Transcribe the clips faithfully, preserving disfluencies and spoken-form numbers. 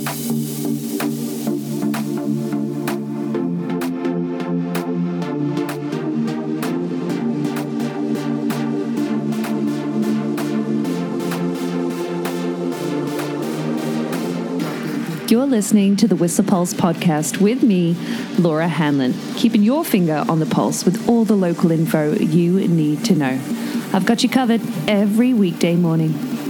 You're listening to the Whistler Pulse podcast with me, Laura Hanlon, keeping your finger on the pulse with all the local info you need to know. I've got you covered every weekday morning.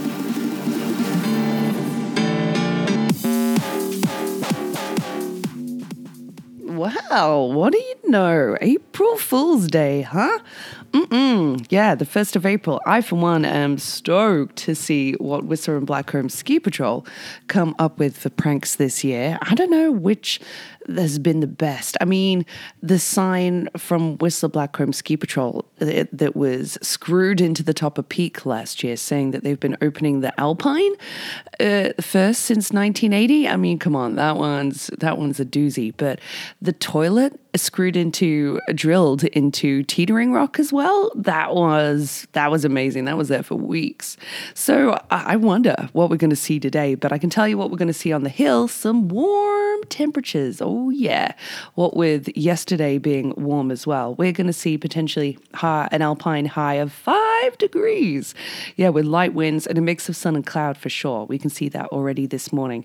Wow, what do you know? April Fool's Day, huh? Mm-mm. Yeah, the first of April. I, for one, am stoked to see what Whistler and Blackcomb Ski Patrol come up with for pranks this year. I don't know which has been the best. I mean, the sign from Whistler Blackcomb Ski Patrol that, that was screwed into the top of Peak last year, saying that they've been opening the Alpine uh, first since nineteen eighty. I mean, come on, that one's that one's a doozy. But the toilet is screwed into, drilled into Teetering Rock as well. That was that was amazing. That was there for weeks. So I, I wonder what we're going to see today. But I can tell you what we're going to see on the hill: some warm temperatures. Oh yeah. What with yesterday being warm as well, we're going to see potentially high, an alpine high of five degrees. Yeah, with light winds and a mix of sun and cloud for sure. We can see that already this morning.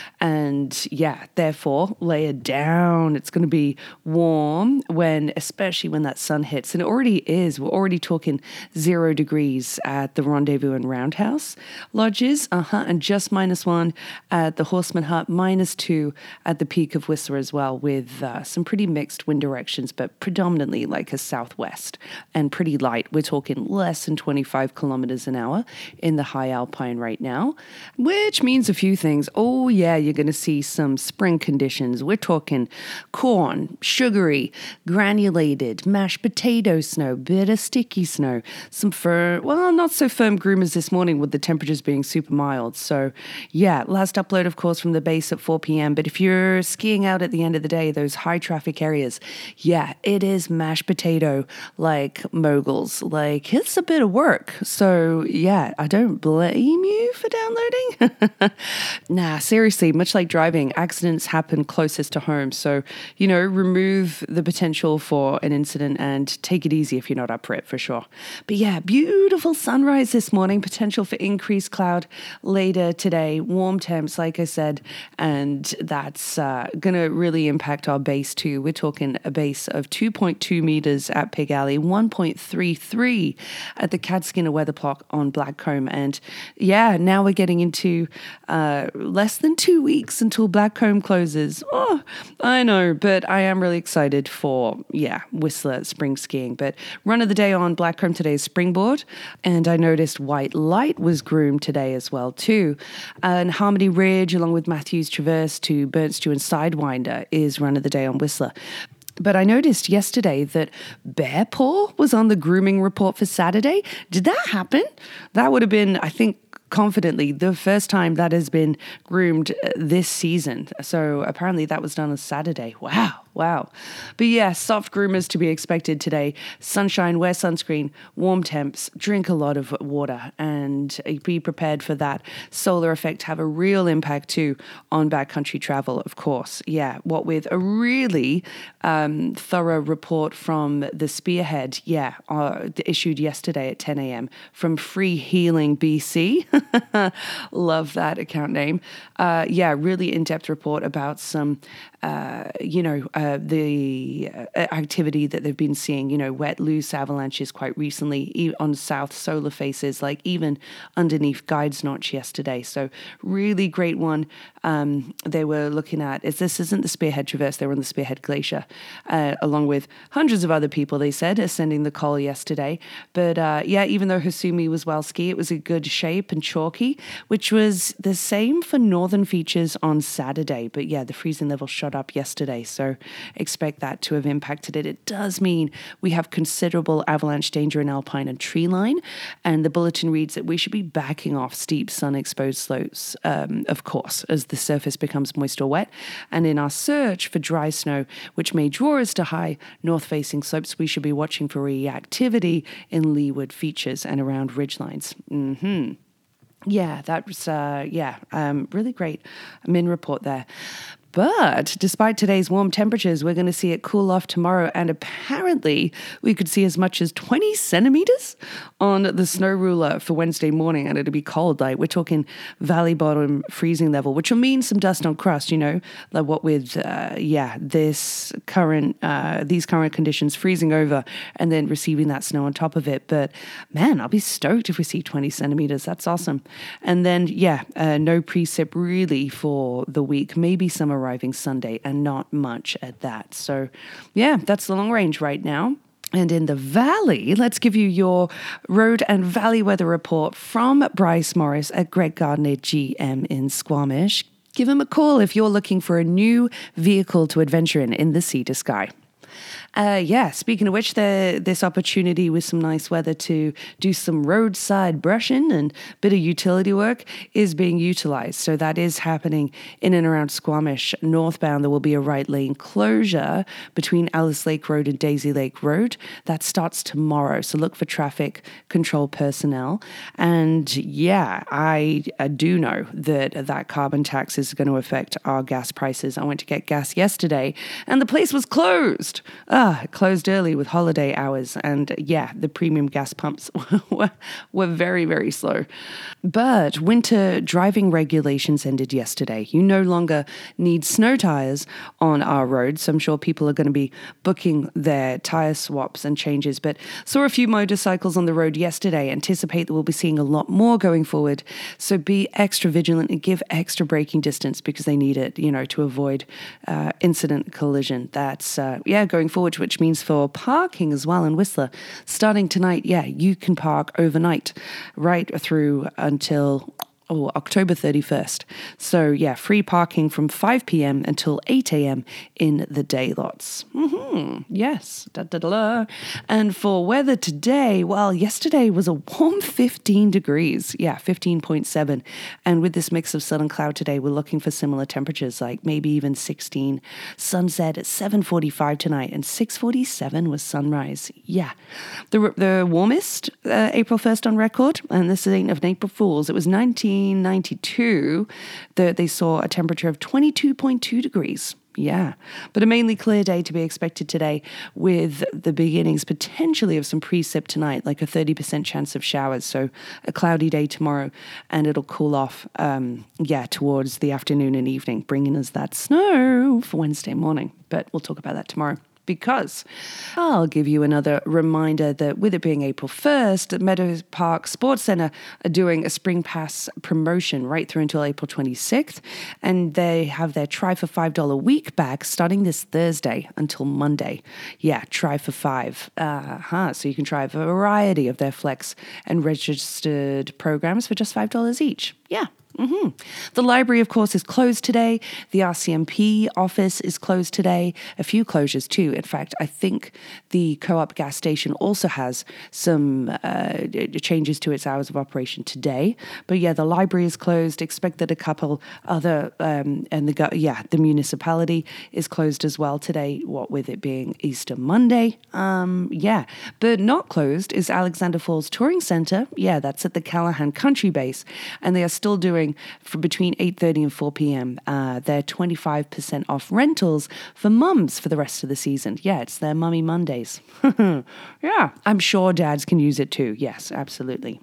And yeah, therefore, layer down. It's going to be warm when, especially when that sun hits. And it already is. We're already talking zero degrees at the Rendezvous and Roundhouse lodges. Uh-huh. And just minus one at the Horseman Hut, minus two at the Peak of Whistler as well, with uh, some pretty mixed wind directions, but predominantly like a southwest and pretty light. We're talking less than twenty-five kilometers an hour in the high alpine right now, which means a few things. Oh yeah, you're going to see some spring conditions. We're talking corn, sugary, granulated, mashed potato snow, bit of sticky snow, some firm, well, not so firm groomers this morning with the temperatures being super mild. So yeah, last upload, of course, from the base at four p.m. But if you're skiing out at the end of the day, those high traffic areas, yeah, it is mashed potato like moguls. Like, it's a bit of work. So yeah, I don't blame you for downloading. Nah, seriously, much like driving, accidents happen closest to home. So, you know, remove the potential for an incident and take it easy if you're not up for it, for sure. But yeah, beautiful sunrise this morning, potential for increased cloud later today, warm temps, like I said, and that's uh, going to really impact our base too. We're talking a base of two point two meters at Pig Alley, one point three three at the Cadskinner weather block on Blackcomb. And yeah, now we're getting into uh, less than two weeks until Blackcomb closes. Oh, I know, but I am really excited for, yeah, Whistler spring skiing. But run of the day on Blackcomb today is Springboard. And I noticed White Light was groomed today as well too. And Harmony Ridge, along with Matthews Traverse to Burnstew and Sidewinder, is run of the day on Whistler. But I noticed yesterday that Bear Paw was on the grooming report for Saturday. Did that happen? That would have been, I think, confidently the first time that has been groomed this season. So apparently that was done on Saturday. Wow. Wow. But yeah, soft groomers to be expected today. Sunshine, wear sunscreen, warm temps, drink a lot of water, and be prepared for that solar effect to have a real impact too on backcountry travel, of course. Yeah, what with a really um, thorough report from the Spearhead, yeah, uh, issued yesterday at ten a.m. from Free Healing B C. Love that account name. Uh, yeah, really in-depth report about some, uh, you know, uh, the uh, activity that they've been seeing, you know, wet, loose avalanches quite recently e- on south solar faces, like even underneath Guides Notch yesterday. So really great one. Um, they were looking at, is this isn't the Spearhead Traverse, they were on the Spearhead Glacier, uh, along with hundreds of other people, they said, ascending the col yesterday. But uh, yeah, even though Hasumi was well ski, it was a good shape and chalky, which was the same for Northern Features on Saturday. But yeah, the freezing level shot up yesterday, so expect that to have impacted it. It does mean we have considerable avalanche danger in Alpine and Treeline, and the bulletin reads that we should be backing off steep sun-exposed slopes, um, of course, as the surface becomes moist or wet. And in our search for dry snow, which may draw us to high north-facing slopes, we should be watching for reactivity in leeward features and around ridgelines. Mm-hmm. Yeah, that was, uh, yeah, um, really great Min report there. But despite today's warm temperatures, we're going to see it cool off tomorrow. And apparently, we could see as much as twenty centimeters on the snow ruler for Wednesday morning. And it'll be cold. Like, we're talking valley bottom freezing level, which will mean some dust on crust, you know, like what with, uh, yeah, this current, uh, these current conditions freezing over and then receiving that snow on top of it. But man, I'll be stoked if we see twenty centimeters. That's awesome. And then, yeah, uh, no precip really for the week. Maybe some arriving Sunday and not much at that. So yeah, that's the long range right now. And in the valley, let's give you your road and valley weather report from Bryce Morris at Greg Gardner G M in Squamish. Give him a call if you're looking for a new vehicle to adventure in in the Sea to Sky. Uh, yeah, speaking of which, the, this opportunity with some nice weather to do some roadside brushing and bit of utility work is being utilized. So that is happening in and around Squamish. Northbound, there will be a right lane closure between Alice Lake Road and Daisy Lake Road. That starts tomorrow. So look for traffic control personnel. And yeah, I, I do know that that carbon tax is going to affect our gas prices. I went to get gas yesterday and the place was closed. Ah, it closed early with holiday hours. And yeah, the premium gas pumps were, were very, very slow. But winter driving regulations ended yesterday. You no longer need snow tires on our roads. So I'm sure people are going to be booking their tire swaps and changes. But saw a few motorcycles on the road yesterday. Anticipate that we'll be seeing a lot more going forward. So be extra vigilant and give extra braking distance because they need it, you know, to avoid uh, incident collision. That's, uh, yeah, going forward, which means for parking as well in Whistler, starting tonight, yeah, you can park overnight right through until oh, October thirty-first. So yeah, free parking from five p.m. until eight a.m. in the day lots. Mm-hmm. Yes. Da, da, da, da. And for weather today, well, yesterday was a warm fifteen degrees. Yeah, fifteen point seven. And with this mix of sun and cloud today, we're looking for similar temperatures, like maybe even sixteen. Sunset at seven forty-five tonight and six forty-seven was sunrise. Yeah. The, the warmest uh, April first on record, and this ain't of April Fools, it was nineteen ninety-two that they saw a temperature of twenty-two point two degrees. Yeah, but a mainly clear day to be expected today with the beginnings potentially of some precip tonight, like a thirty percent chance of showers. So a cloudy day tomorrow and it'll cool off, um, yeah, towards the afternoon and evening, bringing us that snow for Wednesday morning. But we'll talk about that tomorrow. Because I'll give you another reminder that with it being April first, Meadows Park Sports Centre are doing a Spring Pass promotion right through until April twenty-sixth. And they have their Try for five dollars week back starting this Thursday until Monday. Yeah, Try for five. Uh-huh. So you can try a variety of their flex and registered programs for just five dollars each. Yeah. Mm-hmm. The library, of course, is closed today. The R C M P office is closed today. A few closures too. In fact, I think the Co-op gas station also has some uh, changes to its hours of operation today. But yeah, the library is closed. Expect that a couple other um, and the yeah the municipality is closed as well today. What with it being Easter Monday, um, yeah. But not closed is Alexander Falls Touring Centre. Yeah, that's at the Callahan Country Base, and they are still doing for between eight thirty and four p.m. Uh, they're twenty-five percent off rentals for mums for the rest of the season. Yeah, it's their Mummy Mondays. Yeah, I'm sure dads can use it too. Yes, absolutely.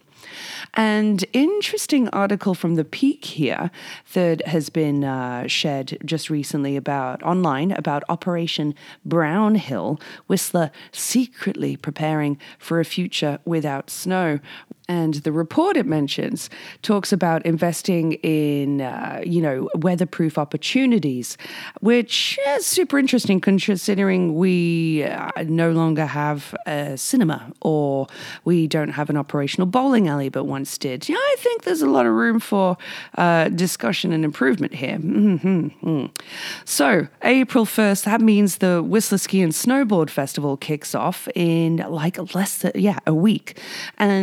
And interesting article from The Peak here that has been uh, shared just recently about online about Operation Brownhill, Whistler secretly preparing for a future without snow. And the report it mentions talks about investing in, uh, you know, weatherproof opportunities, which is super interesting considering we uh, no longer have a cinema or we don't have an operational bowling alley, but once did. Yeah, I think there's a lot of room for uh, discussion and improvement here. Mm-hmm. So April first, that means the Whistler Ski and Snowboard Festival kicks off in like less than, yeah, a week. And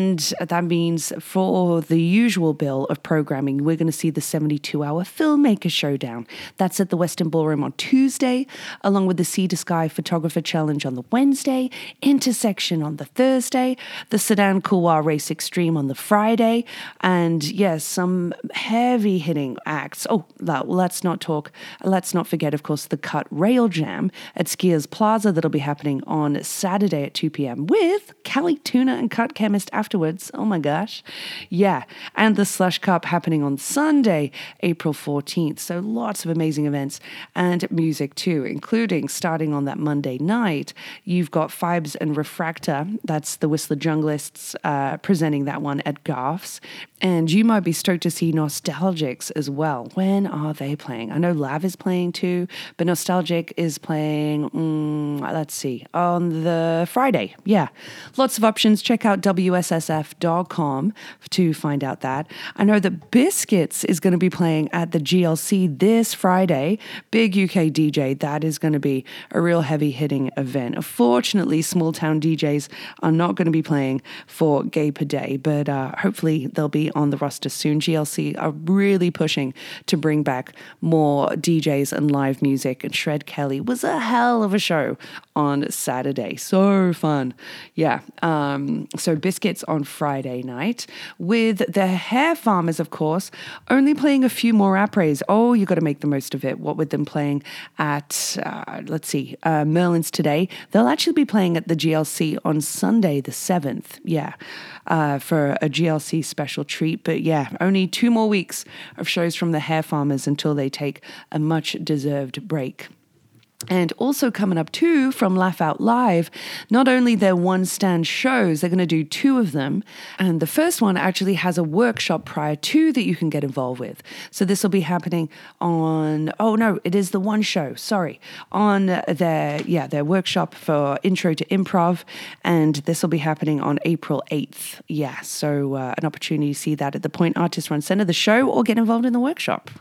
that means for the usual bill of programming, we're going to see the seventy-two hour Filmmaker Showdown. That's at the Western Ballroom on Tuesday, along with the Sea to Sky Photographer Challenge on the Wednesday, Intersection on the Thursday, the Sedan Couloir Race Extreme on the Friday, and yes, some heavy hitting acts. Oh, let's not talk, let's not forget, of course, the Cut Rail Jam at Skiers Plaza that'll be happening on Saturday at two p.m. with Cali Tuna and Cut Chemist afterwards. Oh my gosh. Yeah. And the Slush Cup happening on Sunday, April fourteenth. So lots of amazing events and music too, including starting on that Monday night. You've got Fibes and Refractor. That's the Whistler Junglists uh, presenting that one at Garth's. And you might be stoked to see Nostalgics as well. When are they playing? I know Lav is playing too, but Nostalgic is playing, mm, let's see, on the Friday. Yeah. Lots of options. Check out W S S F dot com to find out that. I know that Biscuits is going to be playing at the G L C this Friday. Big U K D J. That is going to be a real heavy hitting event. Unfortunately, small town D Js are not going to be playing for Gay Per Day, but uh, hopefully they'll be on the roster soon. G L C are really pushing to bring back more D Js and live music, and Shred Kelly was a hell of a show on Saturday. So fun. Yeah. Um, so Biscuits on Friday night with the Hair Farmers, of course, only playing a few more apres. Oh, you got to make the most of it. What with them playing at, uh, let's see, uh, Merlin's today. They'll actually be playing at the G L C on Sunday, the seventh. Yeah. Uh, for a G L C special treat. But yeah, only two more weeks of shows from the Hair Farmers until they take a much deserved break. And also coming up too from Laugh Out Live, not only their one stand shows, they're going to do two of them. And the first one actually has a workshop prior to that you can get involved with. So this will be happening on, oh no, it is the one show, sorry, on their, yeah, their workshop for Intro to Improv. And this will be happening on April eighth. Yeah, so uh, an opportunity to see that at the Point Artist Run Center, the show, or get involved in the workshop.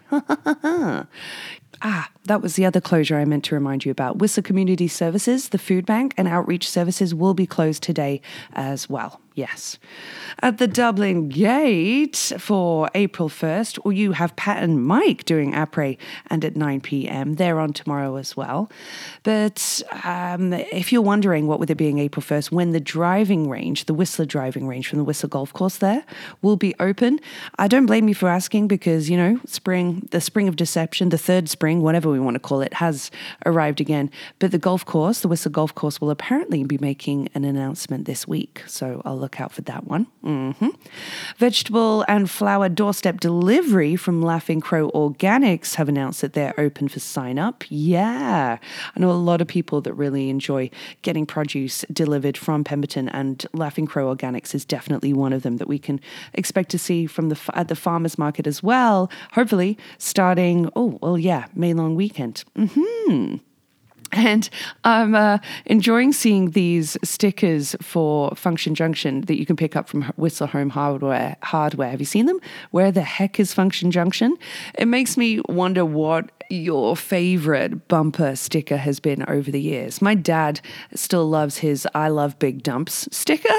Ah, that was the other closure I meant to remind you about. Whistler Community Services, the food bank and outreach services will be closed today as well. Yes. At the Dublin Gate for April first, or you have Pat and Mike doing Après and at nine p.m. They're on tomorrow as well. But um, if you're wondering what with it being April first, when the driving range, the Whistler driving range from the Whistler Golf Course there will be open, I don't blame you for asking because, you know, spring, the spring of deception, the third spring, whatever we want to call it, has arrived again. But the golf course, the Whistler Golf Course, will apparently be making an announcement this week. So I'll look out for that one. Mm-hmm. Vegetable and flower doorstep delivery from Laughing Crow Organics have announced that they're open for sign up. Yeah. I know a lot of people that really enjoy getting produce delivered from Pemberton, and Laughing Crow Organics is definitely one of them that we can expect to see from the at the farmers market as well. Hopefully starting, oh, well, yeah, May long weekend. Mm-hmm. And I'm uh, enjoying seeing these stickers for Function Junction that you can pick up from Whistler Home Hardware. Hardware. Have you seen them? Where the heck is Function Junction? It makes me wonder what your favorite bumper sticker has been over the years. My dad still loves his I love big dumps sticker.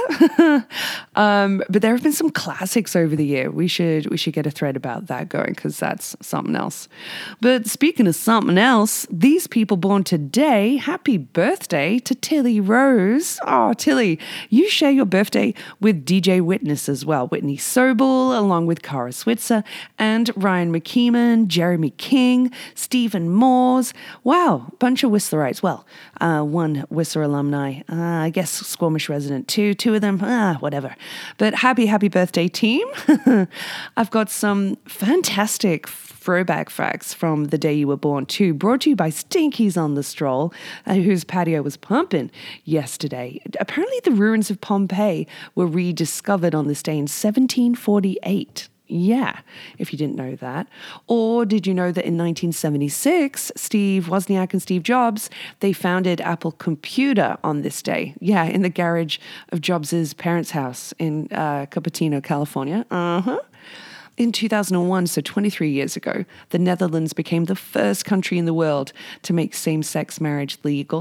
um, but there have been some classics over the year. We should we should get a thread about that going because that's something else. But speaking of something else, these people born today, happy birthday to Tilly Rose. Oh, Tilly, you share your birthday with D J Witness as well. Whitney Sobel, along with Cara Switzer and Ryan McKeeman, Jeremy King, Stephen Moores. Wow, bunch of Whistlerites. Well, uh, one Whistler alumni, uh, I guess Squamish resident too. Two of them, ah, whatever. But happy, happy birthday, team. I've got some fantastic throwback facts from the day you were born too, brought to you by Stinkies on the Stroll, uh, whose patio was pumping yesterday. Apparently the ruins of Pompeii were rediscovered on this day in seventeen forty-eight. Yeah, if you didn't know that. Or did you know that in nineteen seventy-six, Steve Wozniak and Steve Jobs, they founded Apple Computer on this day. Yeah, in the garage of Jobs' parents' house in uh, Cupertino, California. Uh-huh. In two thousand one, so twenty-three years ago, the Netherlands became the first country in the world to make same-sex marriage legal.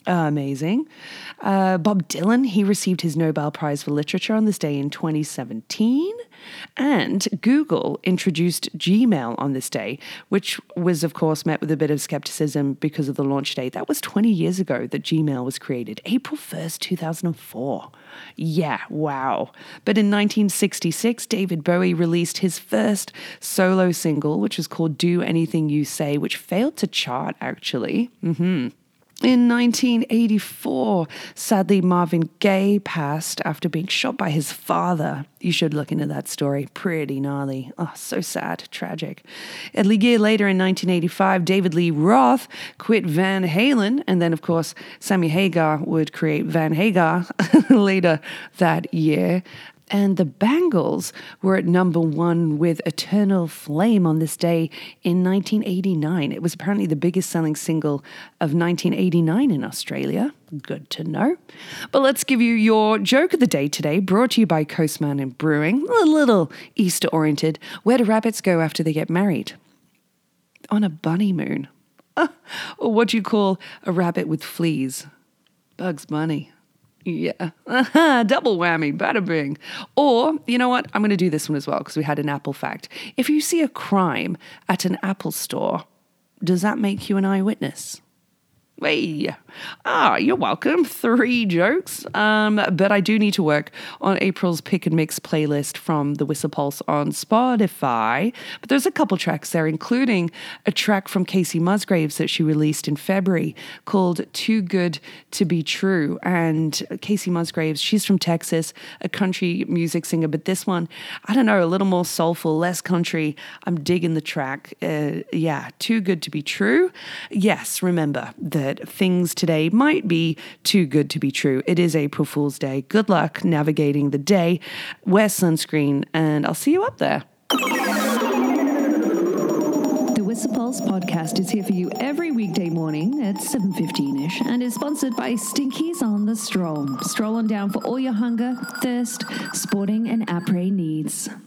Amazing. Uh, Bob Dylan, he received his Nobel Prize for Literature on this day in twenty seventeen. And Google introduced Gmail on this day, which was, of course, met with a bit of skepticism because of the launch date. That was twenty years ago that Gmail was created, April first, two thousand four. Yeah, wow. But in nineteen sixty-six, David Bowie released his first solo single, which was called Do Anything You Say, which failed to chart, actually. Mm-hmm. In nineteen eighty-four, sadly, Marvin Gaye passed after being shot by his father. You should look into that story. Pretty gnarly. Oh, so sad. Tragic. A year later, in nineteen eighty-five, David Lee Roth quit Van Halen. And then, of course, Sammy Hagar would create Van Hagar later that year. And the Bangles were at number one with Eternal Flame on this day in nineteen eighty-nine. It was apparently the biggest selling single of nineteen eighty-nine in Australia. Good to know. But let's give you your joke of the day today, brought to you by Coast Mountain Brewing. A little Easter-oriented. Where do rabbits go after they get married? On a bunny moon. Or what do you call a rabbit with fleas? Bugs Bunny. Yeah, double whammy, bada bing. Or, you know what? I'm going to do this one as well because we had an Apple fact. If you see a crime at an Apple store, does that make you an eyewitness? Hey, ah, you're welcome. Three jokes. Um, but I do need to work on April's Pick and Mix playlist from the Whistle Pulse on Spotify. But there's a couple tracks there, including a track from Casey Musgraves that she released in February called Too Good to Be True. And Casey Musgraves, she's from Texas, a country music singer. But this one, I don't know, a little more soulful, less country. I'm digging the track. Uh, yeah, Too Good to Be True. Yes, remember that That things today might be too good to be true. It is April Fool's Day. Good luck navigating the day. Wear sunscreen, and I'll see you up there. The Whistle Pulse podcast is here for you every weekday morning at seven fifteen-ish and is sponsored by Stinkies on the Stroll. Stroll on down for all your hunger, thirst, sporting and après needs.